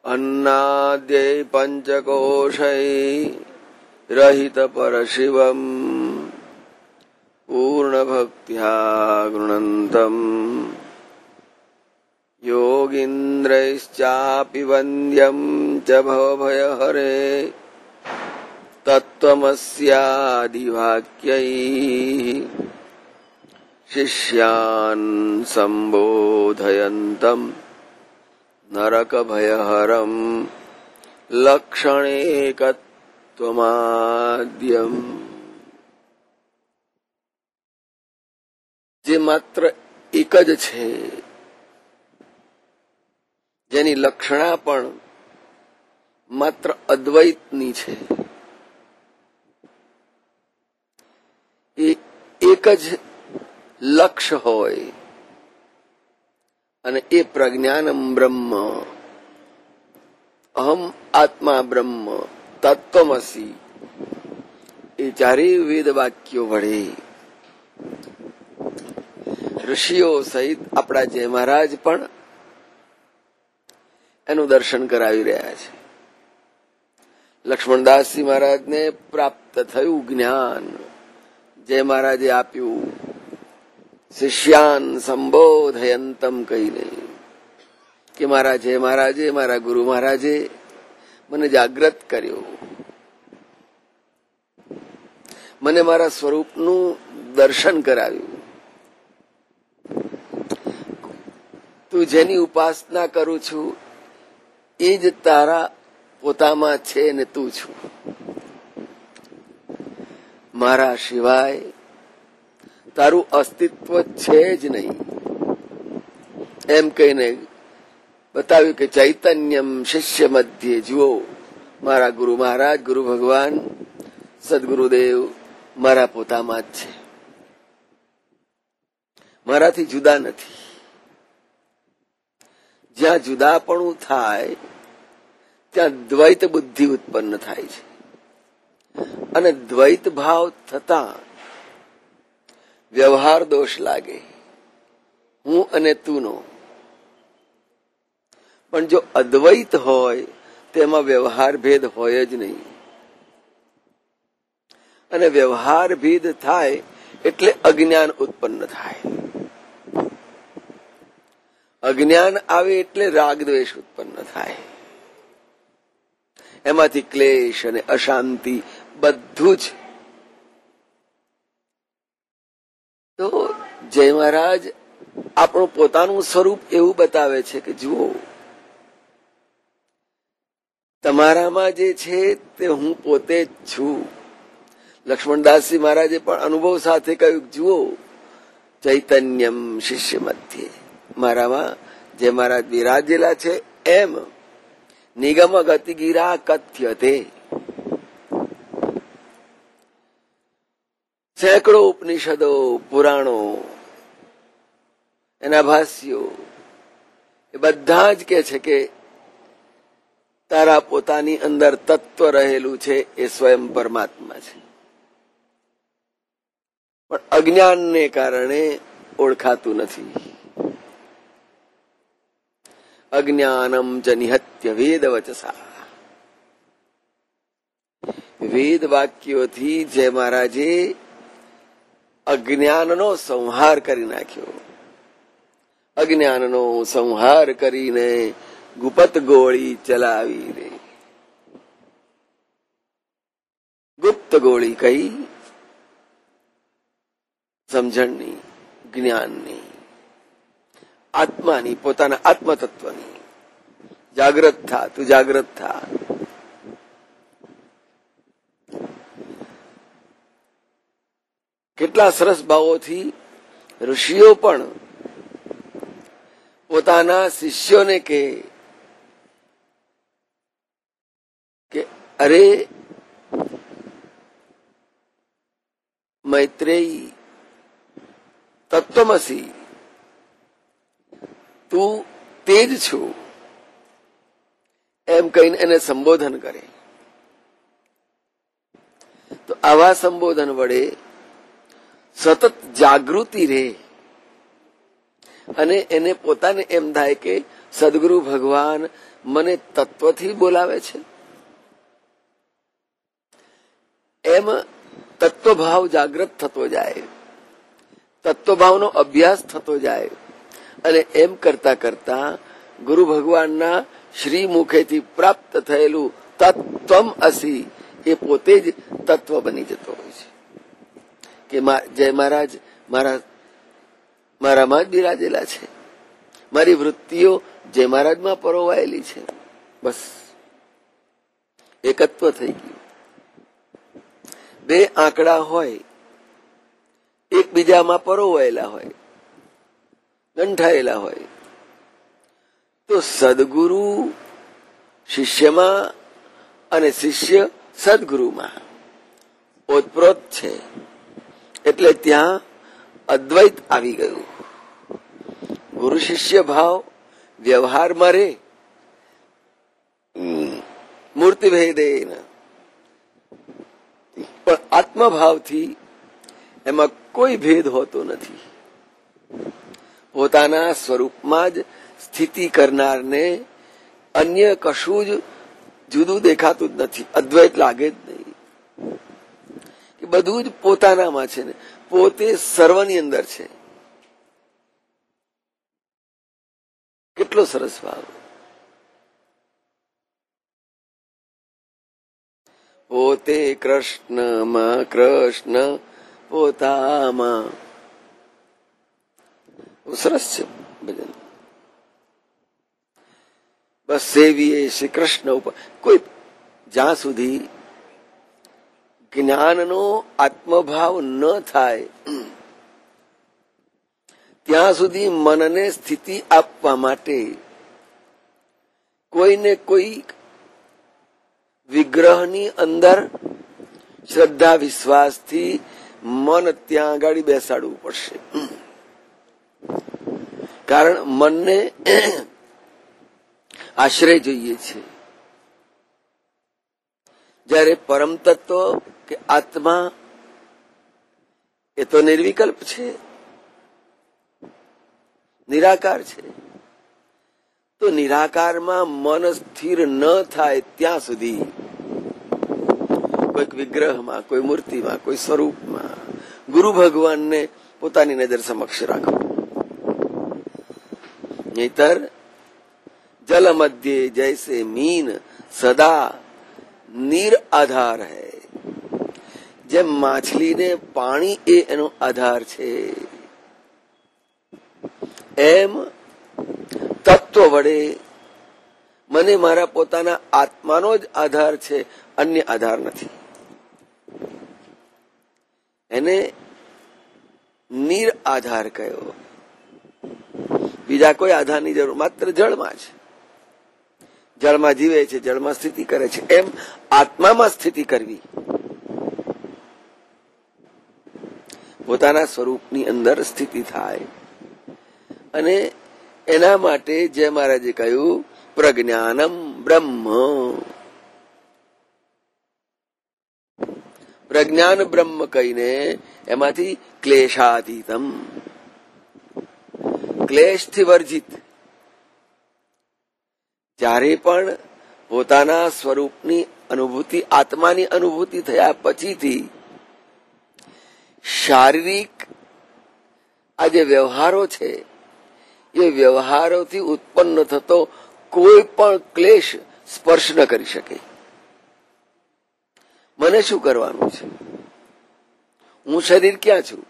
अन्नाद्यै पञ्चकोशै रहित परशिवम् पूर्णभक्त्या गृह्णन्तम् योगीन्द्रैश्चापि वन्द्यं च भवभयहरे तत्त्वमस्यादिवाक्यैः शिष्यान् सम्बोधयन्तम् नरकभयहरम् लक्षणेकत्वमाद्यम्। જે માત્ર એક જ છે, જેની લક્ષણા પણ માત્ર અદ્વૈતની છે, એ એક જ લક્ષ્ય હોય અને એ પ્રજ્ઞાનમ બ્રહ્મ, અહમ આત્મા બ્રહ્મ, તત્વમસી, એ ચારેય વેદ વાક્યો વડે ઋષિઓ સહિત આપણા જય મહારાજ પણ એનું દર્શન કરાવી રહ્યા છે. લક્ષ્મણદાસજી મહારાજને પ્રાપ્ત થયું જ્ઞાન, જય મહારાજે આપ્યું. શિષ્યાન સંબોધયંતમ કહીને કે મારા જય મહારાજે, મારા ગુરુ મહારાજે મને જાગ્રત કર્યો, મને મારા સ્વરૂપનું દર્શન કરાવ્યું. તું જેની ઉપાસના કરું છું એ જ તારા પોતામાં છે ને તું છું. મારા સિવાય તારું અસ્તિત્વ છે જ નહીં. એમ કહીને બતાવ્યું કે ચૈતન્યમ શિષ્ય મધ્યે, જુઓ મારા ગુરુ મહારાજ, ગુરુ ભગવાન, સદગુરુદેવ મારા પોતામાં જ છે, મારાથી જુદા નથી. જ્યાં જુદાપણું થાય ત્યાં દ્વૈત બુદ્ધિ ઉત્પન્ન થાય છે, અને દ્વૈત ભાવ થતા વ્યવહાર દોષ લાગે, હું અને તુંનો. પણ જો અદ્વૈત હોય તેમાં વ્યવહાર ભેદ હોય જ નહીં, અને વ્યવહાર ભેદ થાય એટલે અજ્ઞાન ઉત્પન્ન થાય. અજ્ઞાન આવે એટલે રાગ દ્વેષ ઉત્પન્ન થાય. એમાંથી ક્લેશ અને અશાંતિ બધું જ. તો જય મહારાજ આપણું પોતાનું સ્વરૂપ એવું બતાવે છે કે જુઓ, તમારામાં જે છે તે હું પોતે જ છું. લક્ષ્મણદાસજી મહારાજે પણ અનુભવ સાથે કહ્યું, જુઓ ચૈતન્યમ શિષ્ય મધ્યે, મારામાં જે મહારાજ બિરાજેલા છે એમ નિગમ ગતિ ગિરા કથ્યતે. સેંકડો ઉપનિષદો, પુરાણો, એના ભાષ્યો એ બધા જ કે છે કે તારા પોતાની અંદર તત્વ રહેલું છે, એ સ્વયં પરમાત્મા છે, પણ અજ્ઞાનને કારણે ઓળખાતું નથી. અજ્ઞાનમ ચ નિહત્ય વેદ વચસા, વેદ વાક્યોથી જય મહારાજે અજ્ઞાનનો સંહાર કરી નાખ્યો. અજ્ઞાનનો સંહાર કરીને ગુપ્ત ગોળી ચલાવી રે. ગુપ્ત ગોળી કઈ? સમજણની, જ્ઞાનની, આત્માની, પોતાના આત્મતત્વની. જાગ્રત થા, તું જાગ્રત થા. કેટલા સરસ ભાવોથી ઋષિઓ પણ પોતાના શિષ્યોને કે અરે મૈત્રેયી તત્વમસી, તું તેજ છું, એમ કહીને એને સંબોધન કરે. તો આવા સંબોધન વડે સતત જાગૃતિ રહે અને એને પોતાને એમ થાય કે સદગુરુ ભગવાન મને તત્વથી બોલાવે છે, એમ તત્વભાવ જાગૃત થતો જાય, તત્વભાવનો અભ્યાસ થતો જાય અને એમ કરતા કરતા ગુરુ ભગવાનના શ્રી મુખેથી પ્રાપ્ત થયેલું તત્વમ અસી એ પોતે જ તત્વ બની જતો હોય છે કે જય મહારાજ મારામાં જ બિરાજેલા છે, મારી વૃત્તિઓ જય મહારાજમાં પરોવાયેલી છે. બસ એકત્વ થઈ ગયું. બે આંકડા હોય, એકબીજામાં પરોવાયેલા હોય, ગંઠાયેલા હોય, તો સદગુરુ શિષ્યમાં અને શિષ્ય સદગુરુમાં ઓતપ્રોત છે. એટલે ત્યાં અદ્વૈત આવી ગયું. ગુરુ શિષ્ય ભાવ વ્યવહારમાં રે, મૂર્તિ ભેદે, પણ આત્મભાવથી એમાં કોઈ ભેદ હોતો નથી. પોતાના સ્વરૂપમાં જ સ્થિતિ કરનારને અન્ય કશું જ જુદું દેખાતું જ નથી, અદ્વૈત લાગે જ નહીં. બધું જ પોતાનામાં છે ને, પોતે સર્વની અંદર છે. કેટલો સરસ ભાવ. પોતે કૃષ્ણમાં, કૃષ્ણ પોતામાં. સરસ છે ભજન. બસ સેવીએ શ્રી કૃષ્ણ ઉપર. કોઈ જ્યાં સુધી જ્ઞાનનો આત્મભાવ ન થાય ત્યાં સુધી મનને સ્થિતિ આપવા માટે કોઈને કોઈ વિગ્રહની અંદર શ્રદ્ધા વિશ્વાસથી મન ત્યાં આગળ બેસાડવું પડશે. કારણ મનને આશ્રય જોઈએ છે. જ્યારે પરમ તત્વ કે આત્મા એ તો નિર્વિકલ્પ છે, નિરાકાર છે. તો નિરાકારમાં મન સ્થિર ન થાય ત્યાં સુધી કોઈક વિગ્રહમાં, કોઈ મૂર્તિમાં, કોઈ સ્વરૂપમાં ગુરુ ભગવાનને પોતાની નજર સમક્ષ રાખો. નહીતર જલ મધ્યે જૈસે મીન સદા નીર આધાર હૈ. જેમ માછલીને પાણી એ એનો આધાર છે, એમ તત્વ વડે મને મારા પોતાના આત્માનો જ આધાર છે, અન્ય આધાર નથી. એને નીર આધાર કયો. બીજા કોઈ આધારની જરૂર માત્ર જળમાં છે. જળમાં જીવે છે, જળમાં સ્થિતિ કરે છે. એમ આત્મામાં સ્થિતિ કરવી, પોતાના સ્વરૂપની અંદર સ્થિતિ થાય. અને એના માટે જે મહારાજે કહ્યું પ્રજ્ઞાનમ બ્રહ્મ. પ્રજ્ઞાન બ્રહ્મ કહીને એમાંથી ક્લેશાતીતમ, ક્લેશથી વર્જિત. જ્યારે પણ પોતાના સ્વરૂપની અનુભૂતિ, આત્માની અનુભૂતિ થયા પછીથી શારીરિક આ જે વ્યવહારો છે એ વ્યવહારોથી ઉત્પન્ન થતો કોઈ પણ ક્લેશ સ્પર્શ ન કરી શકે. મને શું કરવાનું છે, હું શરીર ક્યાં છું?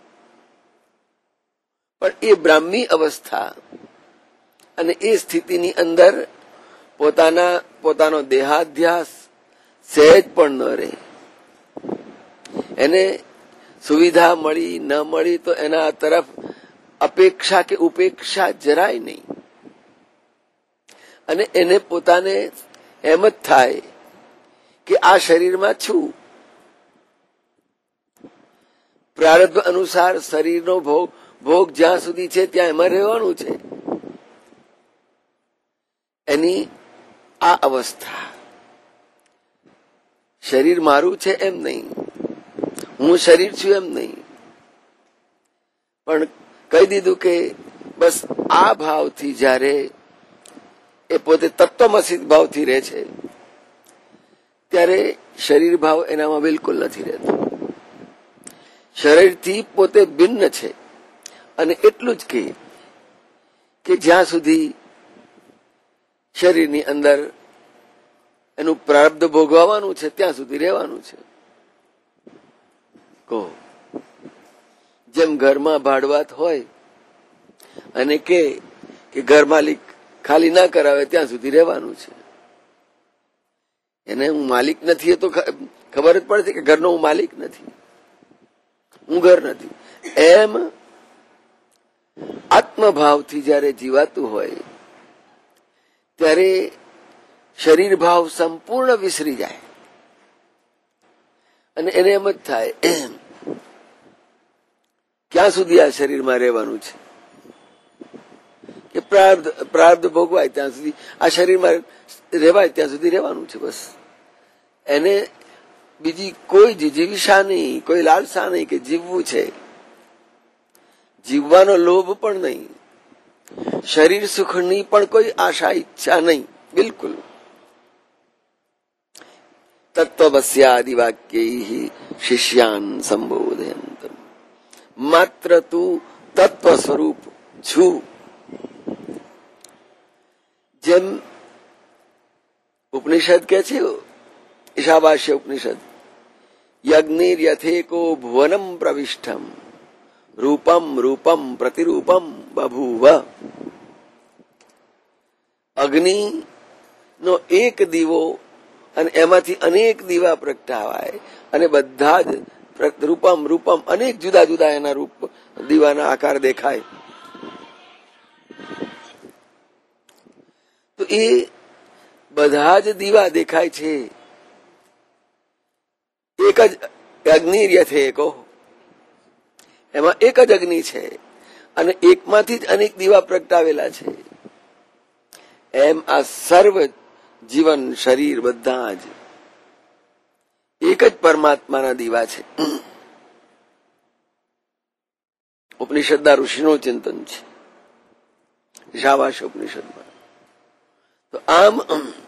પણ એ બ્રાહ્મી અવસ્થા અને એ સ્થિતિની અંદર પોતાનો દેહાધ્યાસ સહેજ પણ ન રહે. એને સુવિધા મળી ન મળી તો એના તરફ અપેક્ષા કે ઉપેક્ષા જરાય નહીં. અને એને પોતાને એમ જ થાય કે આ શરીરમાં છું, પ્રારબ્ધ અનુસાર શરીરનો ભોગ જ્યાં સુધી છે ત્યાં એમાં રહેવાનું છે. એની આ અવસ્થા, શરીર મારું છે એમ નહીં, હું શરીર છું એમ નહીં, પણ કહી દીધું કે બસ આ ભાવથી જ્યારે એ પોતે તત્વમસી ભાવથી રહે છે, ત્યારે શરીર ભાવ એનામાં બિલકુલ નથી રહેતો. શરીરથી પોતે ભિન્ન છે. અને એટલું જ કે જ્યાં સુધી શરીરની અંદર એનું પ્રારબ્ધ ભોગવવાનું છે ત્યાં સુધી રહેવાનું છે. કહો, જેમ ઘરમાં ભાડવાત હોય અને કે ઘર માલિક ખાલી ના કરાવે ત્યાં સુધી રહેવાનું છે. એને હું માલિક નથી એ તો ખબર જ પડે કે ઘરનો હું માલિક નથી, હું ઘર નથી. એમ આત્મભાવથી જયારે જીવાતું હોય ત્યારે શરીર ભાવ સંપૂર્ણ વિસરી જાય અને એને એમ જ થાય ક્યાં સુધી આ શરીરમાં રહેવાનું છે, કે પ્રારબ્ધ ભોગવાય ત્યાં સુધી આ શરીરમાં રહેવાય ત્યાં સુધી રહેવાનું છે. બસ એને બીજી કોઈ જીજીવિષા નહીં, કોઈ લાલસા નહીં કે જીવવું છે. જીવવાનો લોભ પણ નહીં, શરીર સુખની પણ કોઈ આશા ઈચ્છા નહીં, બિલકુલ. તત્વસ્યાદિ વાક્યૈ શિષ્યાન સંબોધયંત માત્ર તું તત્વ સ્વરૂપ છું. જેમ ઉપનિષદ કે છે, ઈશાવાસ્ય ઉપનિષદ, યજ્ઞિર્યથેકો ભુવનમ પ્રવિષ્ટમ રૂપમ રૂપમ પ્રતિરૂપમ બભૂવ. અગ્નિ નો એક દીવો અને એમાંથી અનેક દીવા પ્રગટાવાય અને બધા જ રૂપમ રૂપમ અનેક જુદા જુદા એના રૂપ દીવાના આકાર દેખાય. તો એ બધા જ દીવા દેખાય છે. એક જ અગ્નિર્યથેકો, એમાં એક જ અગ્નિ છે અને એકમાંથી જ અનેક દીવા પ્રગટાવેલા છે. એમ આ સર્વ જીવન શરીર બધા જ એક જ પરમાત્માના દીવા છે. ઉપનિષદના ઋષિનું ચિંતન છે ઈશાવાસ્ય ઉપનિષદમાં. તો આમ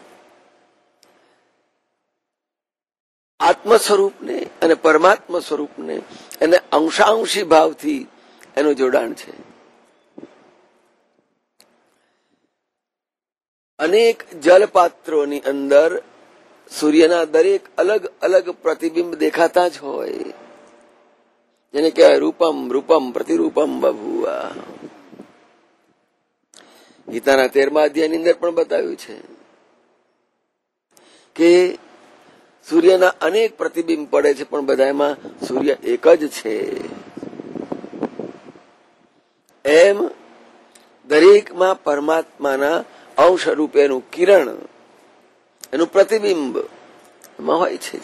આત્મ સ્વરૂપને અને પરમાત્મા સ્વરૂપને એને અંશાંશી ભાવથી એનું જોડાણ છે. અનેક જલપાત્રોની અંદર સૂર્યના દરેક અલગ અલગ પ્રતિબિંબ દેખાતા જ હોય, જેને કહેવાય રૂપમ રૂપમ પ્રતિરૂપમ બભૂવા. ગીતાના 13મા અધ્યાયની અંદર પણ બતાવ્યું છે કે સૂર્યના અનેક પ્રતિબિંબ પડે છે પણ બધામાં સૂર્ય એક જ છે. એમ દરેકમાં પરમાત્માના અંશ રૂપેનું કિરણ, એનું પ્રતિબિંબ એમાં હોય છે.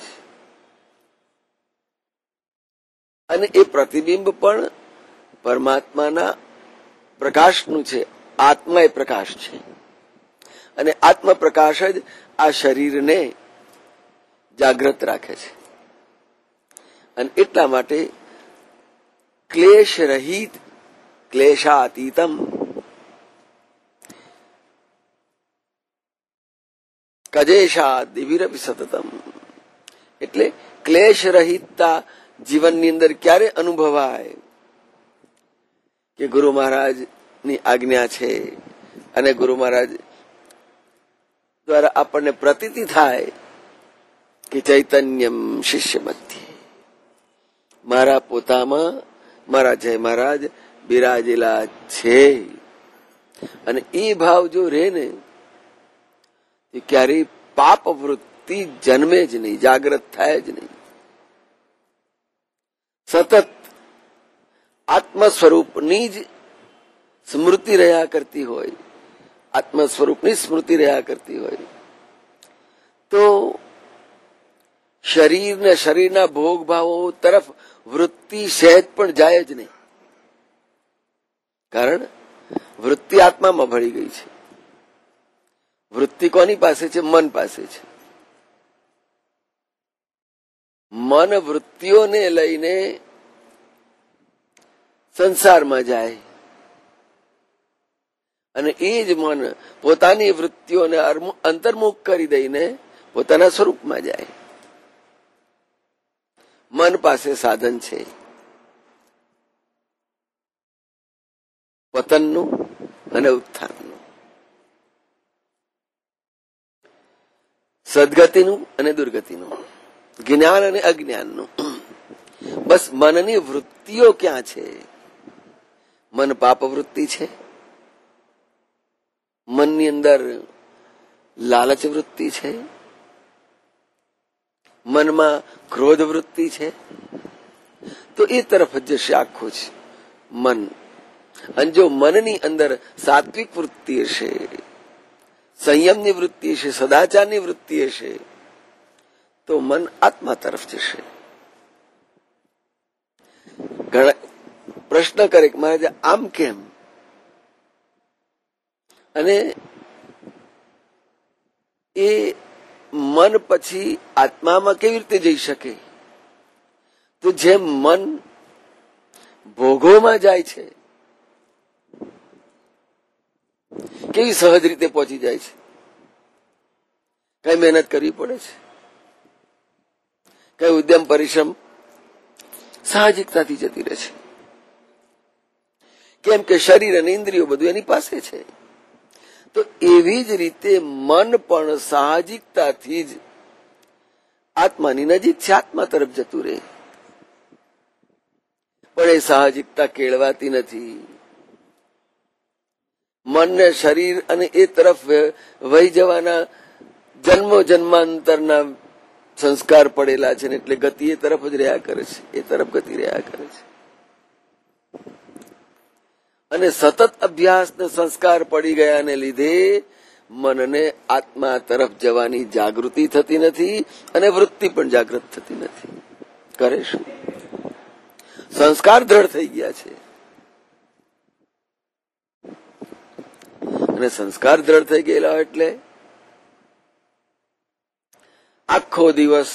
અને એ પ્રતિબિંબ પણ પરમાત્માના પ્રકાશનું છે. આત્મા એ પ્રકાશ છે અને આત્મ પ્રકાશ જ આ શરીરને જાગૃત રાખે છે. અને એટલા માટે ક્લેશ રહિત ક્લેશાતીતમ કજેશાદિવિરપી સતતમ, એટલે ક્લેશ રહિતતા જીવનની અંદર ક્યારે અનુભવાય કે ગુરુ મહારાજની આજ્ઞા છે અને ગુરુ મહારાજ દ્વારા આપણને પ્રતીતિ થાય કે ચૈતન્યમ શિષ્ય મધ્યે, મારા પોતામાં મારા જય મહારાજ બિરાજેલા છે. અને એ ભાવ જો રહે ને એ ક્યારેય પાપ વૃત્તિ જન્મે જ નહીં, જાગ્રત થાય જ નહીં. સતત આત્મ સ્વરૂપની જ સ્મૃતિ રહ્યા કરતી હોય, આત્મ સ્વરૂપની સ્મૃતિ રહ્યા કરતી હોય તો શરીર ને શરીરના ભોગ ભાવો તરફ વૃત્તિ સહેજ પણ જાય જ નહીં. કારણ વૃત્તિ આત્મામાં ભળી ગઈ છે. વૃત્તિ કોની પાસે છે? મન પાસે છે. મન વૃત્તિઓને લઈને સંસારમાં જાય અને એ જ મન પોતાની વૃત્તિઓને અંતર્મુખ કરી દઈને પોતાના સ્વરૂપમાં જાય. મન પાસે સાધન છે પતનનું અને ઉત્થાનનું, સદગતિનું અને દુર્ગતિનું, જ્ઞાન અને અજ્ઞાનનું. બસ મનની વૃત્તિઓ ક્યાં છે? મન પાપ વૃત્તિ છે, મનની અંદર લાલચ વૃત્તિ છે, મનમાં ક્રોધ વૃત્તિ છે, તો એ તરફ જ જશે આખું જ મન. અને જો મનની અંદર સાત્વિક વૃત્તિ હશે, સંયમની વૃત્તિ હશે, સદાચારની વૃત્તિ હશે, તો મન આત્મા તરફ જશે. ઘણા પ્રશ્ન કરે કે મહારાજ આમ કેમ? અને એ મન પછી આત્મામાં કેવી રીતે જઈ શકે? તો જેમ મન ભોગોમાં જાય છે, કેવી સહજ રીતે પહોંચી જાય છે? કઈ મહેનત કરવી પડે છે? કઈ ઉદ્યમ પરિશ્રમ? સાહજિકતાથી જતી રહે છે. કેમ કે શરીર અને ઇન્દ્રિયો બધું એની પાસે છે. તો એવી જ રીતે મન પણ સાહજિકતાથી જ આત્માની નજીક છે, આત્મા તરફ જતું રહે. પણ એ સાહજિકતા કેળવાતી નથી. મનને શરીર અને એ તરફ વહી જવાના જન્મો જન્માંતરના સંસ્કાર પડેલા છે ને, એટલે ગતિ એ તરફ જ રહ્યા કરે છે, એ તરફ ગતિ રહ્યા કરે છે. અને સતત અભ્યાસ ને સંસ્કાર પડી ગયાને લીધે મનને આત્મા તરફ જવાની જાગૃતિ થતી નથી અને વૃત્તિ પણ જાગૃત થતી નથી. કરે શું? સંસ્કાર દ્રઢ થઈ ગયા છે, અને સંસ્કાર દ્રઢ થઈ ગયેલા એટલે આખો દિવસ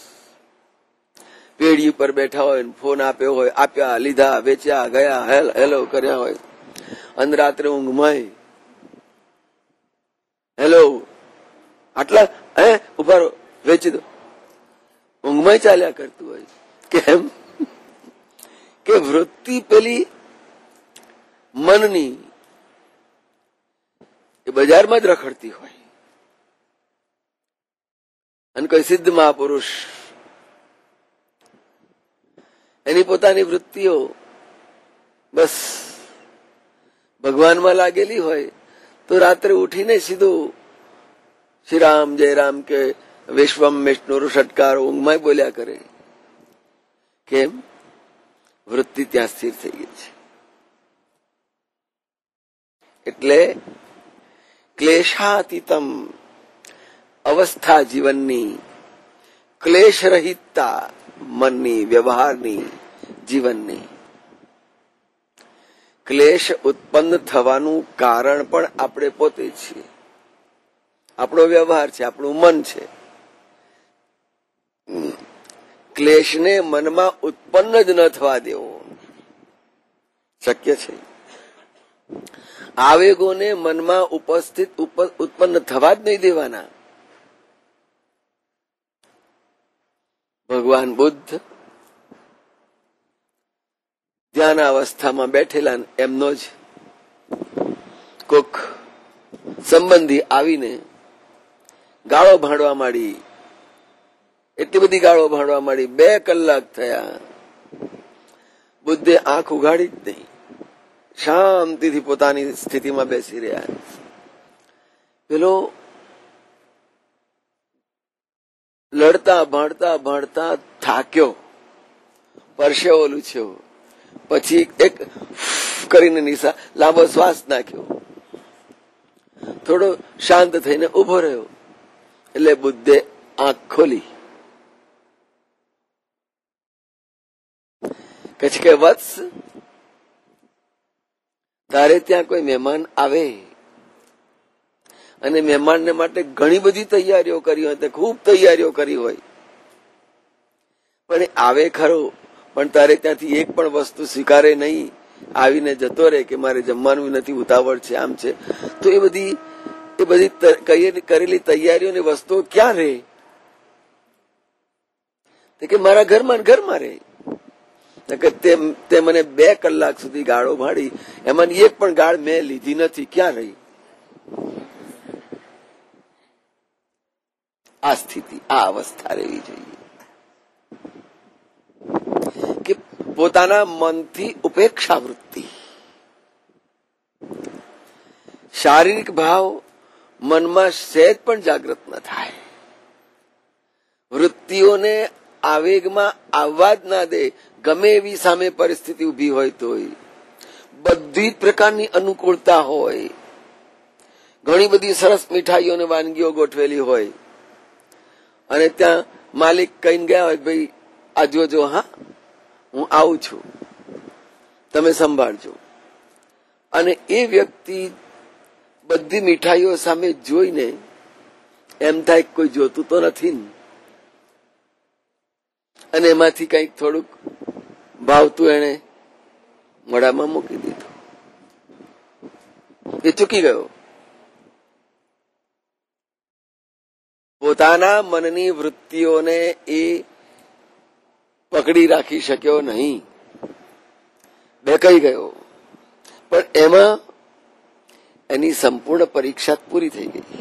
પેઢી ઉપર બેઠા હોય, ફોન આપ્યો હોય, આપ્યા, લીધા, વેચ્યા, ગયા, હેલો કર્યા હોય, અને રાત્રે ઊંઘમાં હેલો આટલા ઉભા વેચી દો, ઊંઘમાં ચાલ્યા કરતું હોય. કેમ કે વૃત્તિ પેલી મનની એ બજારમાં જ રખડતી હોય. અને કોઈ સિદ્ધ મહાપુરુષ એની પોતાની વૃત્તિઓ બસ ભગવાનમાં લાગેલી હોય, તો રાત્રે ઉઠીને સીધું શ્રી રામ જય રામ કે વિશ્વમ વિષ્ણુ ષટકારો ઊંઘમાં બોલ્યા કરે. કેમ? વૃત્તિ ત્યાં સ્થિર થઈ ગઈ છે. એટલે ક્લેશાતીતમ અવસ્થા જીવનની, ક્લેશ રહિતતા મનની, વ્યવહારની, જીવનની. ક્લેશ ઉત્પન્ન થવાનું કારણ પણ આપણે પોતે છીએ. આપણો વ્યવહાર છે, આપણું મન છે. ક્લેશને મનમાં ઉત્પન્ન જ ન થવા દેવો શક્ય છે. આવેગોને મનમાં ઉત્પન્ન થવા જ નહીં દેવાના. ભગવાન બુદ્ધ ધ્યાન અવસ્થામાં બેઠેલા, એમનો જ કોક સંબંધી આવીને ગાળો ભાંડવા માંડી. એટલી બધી ગાળો ભાંડવા માંડી, 2 કલાક થયા. બુદ્ધે આંખ ઉઘાડી જ નહીં, શાંતિથી પોતાની સ્થિતિમાં બેસી રહ્યા. પેલો લડતા ભાંડતા થાક્યો, પરસેવો લૂછ્યો, પછી એક કરીને લાંબો શ્વાસ નાખ્યો, થોડો શાંત થઈને ઉભો રહ્યો. એટલે બુદ્ધે આંખ ખોલી. પછી કે વત્સ, તારે ત્યાં કોઈ મહેમાન આવે અને મહેમાનને માટે ઘણી બધી તૈયારીઓ કરી હોય, ખૂબ તૈયારીઓ કરી હોય, પણ આવે ખરો, પણ તારે ત્યાંથી એક પણ વસ્તુ સ્વીકારે નહીં, આવીને જતો રહે કે મારે જમવાનું નથી, ઉતાવળ છે, આમ છે, તો એ બધી કરેલી તૈયારીઓની વસ્તુઓ ક્યાં રહે? કે મારા ઘરમાં રહે. તે મને 2 કલાક સુધી ગાળો ભાડી, એમાંની એક પણ ગાળ મેં લીધી નથી, ક્યાં રહી? આ સ્થિતિ, આ અવસ્થા રહેવી જોઈએ કે પોતાના મનથી ઉપેક્ષા વૃત્તિ, શારીરિક ભાવ મનમાં સહેજ પણ જાગૃત ન થાય, વૃત્તિઓને આવેગમાં આવવા જ ના દે. ગમે એવી સામે પરિસ્થિતિ ઉભી હોય તોય, બધી પ્રકારની અનુકૂળતા હોય, ઘણી બધી સરસ મીઠાઈઓ અને વાનગીઓ ગોઠવેલી હોય, અને ત્યાં માલિક કહીને ગયા હોય, ભાઈ આ જોજો, હા હું આવું છું, તમે સંભાળજો. અને એ વ્યક્તિ બધી મીઠાઈઓ સામે જોઈને એમ થાય કોઈ જોતું તો નથી ને, અને એમાંથી કંઈક થોડુંક ભાવતું એને મોઢામાં મૂકી દીધું, એ ચૂકી ગયો. પોતાના મનની વૃત્તિઓને એ પકડી રાખી શક્યો નહીં, બેકાઈ ગયો. પણ એમાં એની સંપૂર્ણ પરીક્ષા પૂરી થઈ ગઈ.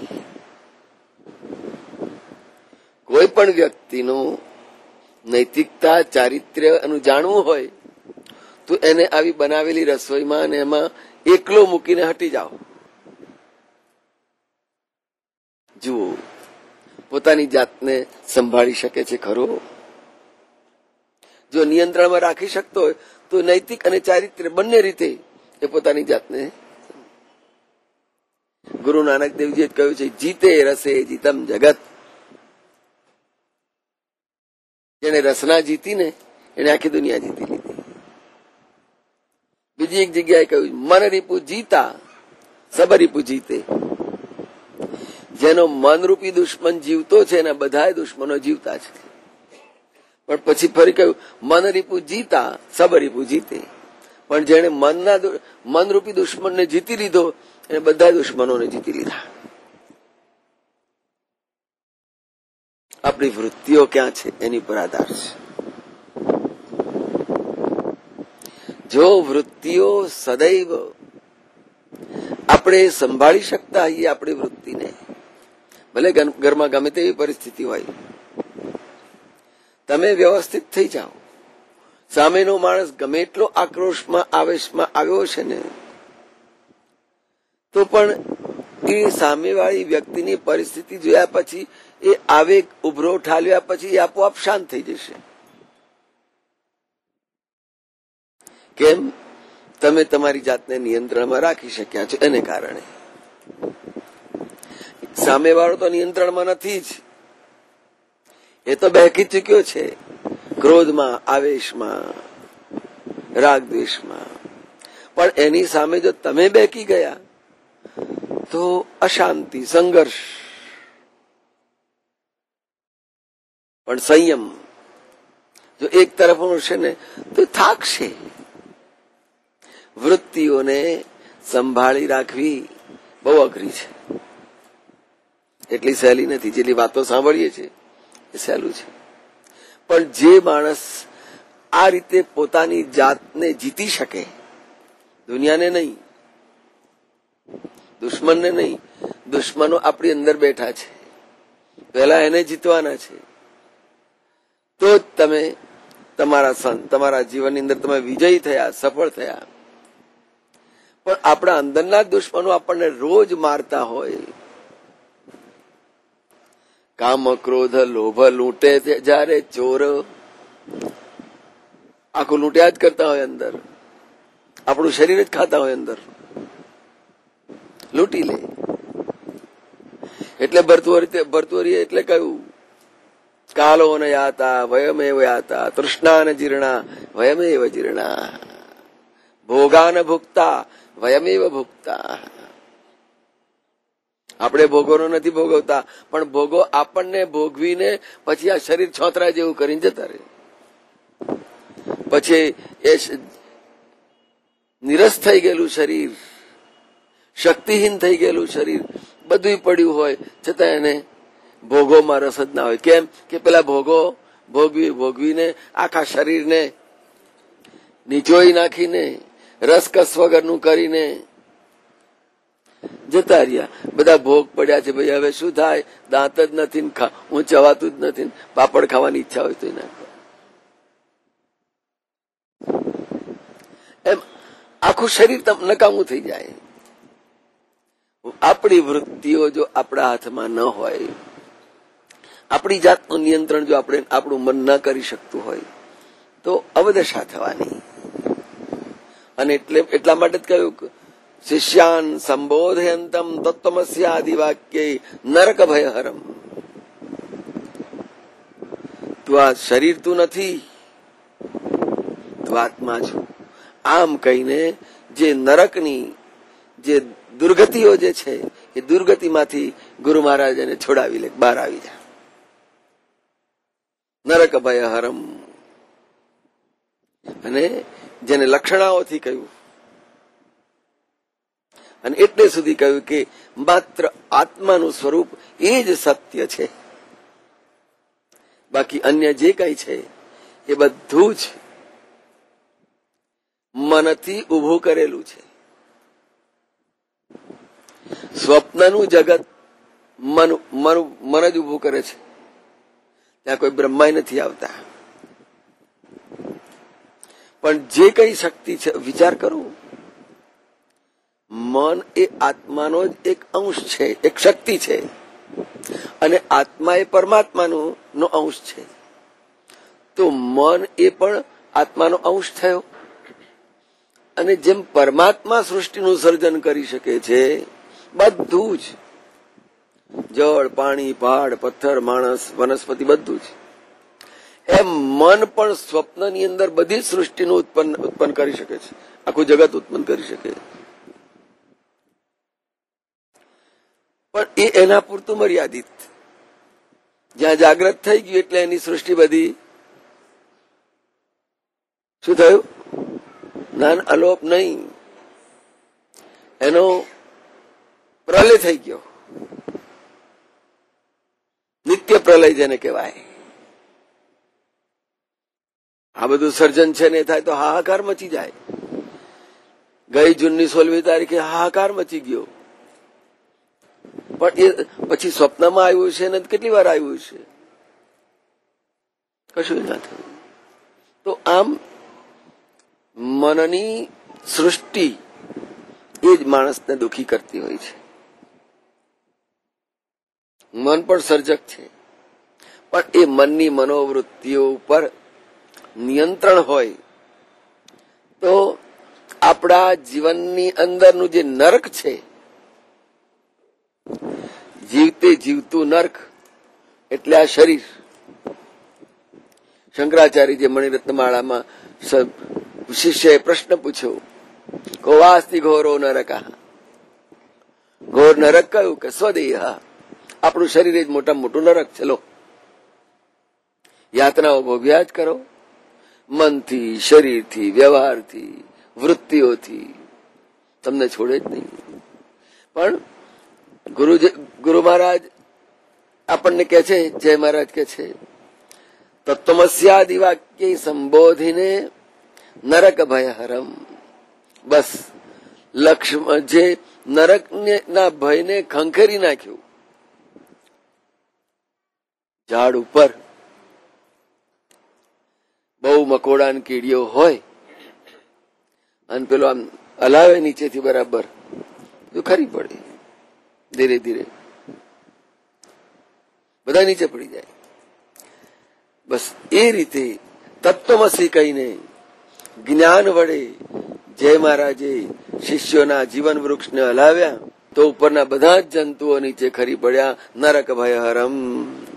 કોઈ પણ વ્યક્તિનું નૈતિકતા, ચારિત્ર્ય એનું જાણવું હોય તો એને આવી બનાવેલી રસોઈમાં અને એમાં એકલો મૂકીને હટી જાઓ. જુઓ, પોતાની જાતને સંભાળી શકે છે ખરો? જો નિયંત્રણમાં રાખી શકતો હોય તો નૈતિક અને ચારિત્ર્ય બંને રીતે એ પોતાની જાતને. ગુરુ નાનક દેવજીએ કહ્યું છે, જીતે રસે જીતમ જગત. જેને રસના જીતીને એને આખી દુનિયા જીતી લીધી. બીજી એક જગ્યાએ કહ્યું, મન રીપુ જીતા સબ રીપુ જીતે. જેનો મનરૂપી દુશ્મન જીવતો છે એના બધા દુશ્મનો જીવતા છે. પણ પછી ફરી કહ્યું, મન રીપુ જીતા સબ રીપુ જીતે. પણ જેને મનરૂપી દુશ્મનને જીતી લીધો એને બધા દુશ્મનોને જીતી લીધા. આપણી વૃત્તિઓ ક્યાં છે એની પર આધાર છે. જો વૃત્તિઓ સદૈવ આપણે સંભાળી શકતા હોઈએ આપણી વૃત્તિને, ભલે ઘરમાં ગમે તેવી પરિસ્થિતિ હોય, તમે વ્યવસ્થિત થઈ જાઓ. સામેનો માણસ ગમે એટલો આક્રોશમાં, આવેશમાં આવ્યો છે ને, તો પણ એ સામેવાળી વ્યક્તિની પરિસ્થિતિ જોયા પછી, એ આવેગ ઉભરો ઠાલવ્યા પછી એ આપોઆપ શાંત થઈ જશે. કેમ? તમે તમારી જાતને નિયંત્રણમાં રાખી શક્યા છો એને કારણે. સામેવાળો તો નિયંત્રણમાં નથી જ, એ તો બહેકી ચૂક્યો છે ક્રોધમાં, આવેશમાં, રાગ દ્વેષમાં. પણ એની સામે જો તમે બેકી ગયા તો અશાંતિ, સંઘર્ષ. પણ સંયમ જો એક તરફનો છે ને તો થાકશે. વૃત્તિઓને સંભાળી રાખવી બહુ અઘરી છે, એટલી સહેલી નથી. જેટલી વાતો સાંભળીએ છીએ એ સહેલું છે. પણ જે માણસ આ રીતે પોતાની જાતને જીતી શકે, દુનિયાને નહીં, દુશ્મનને નહીં, દુશ્મનો આપણી અંદર બેઠા છે, પહેલા એને જીતવાના છે, તો જ તમે તમારા જીવનની અંદર તમે વિજયી થયા, સફળ થયા. પણ આપણા અંદરના દુશ્મનો આપણને રોજ મારતા હોય. કામ, ક્રોધ, લોભ લૂંટે જ્યારે ચોર, આખું લૂંટ્યા જ કરતા હોય અંદર, આપણું શરીર જ ખાતા હોય અંદર, લૂંટી લે. એટલે ભર્તુહરીએ એટલે કહ્યું, કાલો ન યાતા વયમેવ યાતા, તૃષ્ણા ન જીર્ણા વયમેવ જીર્ણા, ભોગા ન ભુક્તા વયમેવ ભુક્તા. આપણે ભોગોનો નથી ભોગવતા, પણ ભોગો આપણને ભોગવીને પછી આ શરીર છોતરા જેવું કરીને જતા રહે. પછી નિરસ થઈ ગયેલું શરીર, શક્તિહીન થઈ ગયેલું શરીર બધું પડ્યું હોય છતાં એને ભોગોમાં રસ જ ના હોય. કેમ કે પેલા ભોગો ભોગવીને આખા શરીરને નીચોઈ નાખીને રસકસ વગરનું કરીને જતા રહ્યા. બધા ભોગ પડ્યા છે. ભાઈ હવે શું થાય? દાંત જ નથી, હું ચવાતું જ નથી, પાપડ ખાવાની ઈચ્છા હોય તો ના એમ આખું શરીર નકામું થઈ જાય. આપણી વૃત્તિઓ જો આપણા હાથમાં ન હોય, આપણી જાતનું નિયંત્રણ જો આપણે આપણું મન ન કરી શકતું હોય તો અવદશા થવાની. અને એટલા માટે જ કહ્યું શિષ્યાન સંબોધયંતમ તત્વમસ્યાદિ વાક્યે નરક ભયહરમ. તું આ શરીર તું નથી, તું આત્મા છું. આમ કહીને જે નરકની જે દુર્ગતિઓ જે છે એ દુર્ગતિમાંથી ગુરુ મહારાજ એને છોડાવી લે, બહાર આવી જાય. નરક ભયહરમ. અને જેને લક્ષણાઓથી કહ્યું અને એટલે સુધી કહ્યું કે માત્ર આત્માનું સ્વરૂપ એ જ સત્ય છે, બાકી અન્ય જે કઈ છે એ બધું જ મનથી ઉભું કરેલું છે. સ્વપ્નનું જગત મન જ ઉભું કરે છે. ત્યાં કોઈ બ્રહ્માય નથી આવતા. પણ જે કઈ શક્તિ છે, વિચાર કરો, મન એ આત્માનો જ એક અંશ છે, એક શક્તિ છે, અને આત્મા એ પરમાત્માનો અંશ છે. તો મન એ પણ આત્માનો અંશ થયો. અને જેમ પરમાત્મા સૃષ્ટિનું સર્જન કરી શકે છે, બધું જ જળ, પાણી, પહાડ, પથ્થર, માણસ, વનસ્પતિ બધું જ, એમ મન પણ સ્વપ્નની અંદર બધી સૃષ્ટિનું ઉત્પન્ન કરી શકે છે, આખું જગત ઉત્પન્ન કરી શકે. પણ એ એના પૂરતું મર્યાદિત. જ્યાં જાગ્રત થઈ ગયું એટલે એની સૃષ્ટિ બધી શું થયું? જ્ઞાન અલોપ નહીં, એનો પ્રલય થઈ ગયો. નિત્ય પ્રલય જેને કહેવાય. આ બધું સર્જન છે ને થાય તો હાહાકાર મચી જાય. ગઈ જૂનની 16મી તારીખે હાહાકાર મચી ગયો. પણ એ પછી સ્વપ્નમાં આવ્યું છે ને કેટલી વાર આવ્યું છે? કશું ના થયું. તો આમ મનની સૃષ્ટિ એ જ માણસને દુઃખી કરતી હોય છે. મન પણ સર્જક છે, પણ એ મનની મનોવૃત્તિઓ ઉપર નિયંત્રણ હોય તો આપણા જીવનની અંદરનું જે નર્ક છે, જીવતે જીવતું નર્ક એટલે આ શરીર. શંકરાચાર્ય જે મણિરત્નમાળામાં શિષ્યએ પ્રશ્ન પૂછ્યો, કોવાસ્તિ ઘોરો નરક. ઘોર નરક કયું? કે સ્વદેહ. આપણું શરીર જ મોટામાં મોટું નરક છે. લો, યાતનાઓ ભોગવ્યા જ કરો, મનથી, શરીરથી, વ્યવહારથી, વૃત્તિઓથી, તમને છોડે જ નહીં. પણ ગુરુ મહારાજ આપણને કે છે, જય મહારાજ કે છે, તત્વમસ્યાદિ વાક્ય સંબોધીને નરક ભયહરમ. બસ લક્ષ્મણ જે નરક ના ભયને ખંખેરી નાખ્યું. ઝાડ ઉપર બહુ મકોડા ને કીડીઓ હોય અને પેલો આમ હલાવે નીચેથી બરાબર તો ખરી પડે. ધીરે ધીરે બધા નીચે પડી જાય. બસ એ રીતે તત્વમસી કહીને જ્ઞાન વડે જય મહારાજે શિષ્યોના જીવન વૃક્ષને હલાવ્યા તો ઉપરના બધા જ જંતુઓ નીચે ખરી પડ્યા. નરક ભયહરમ.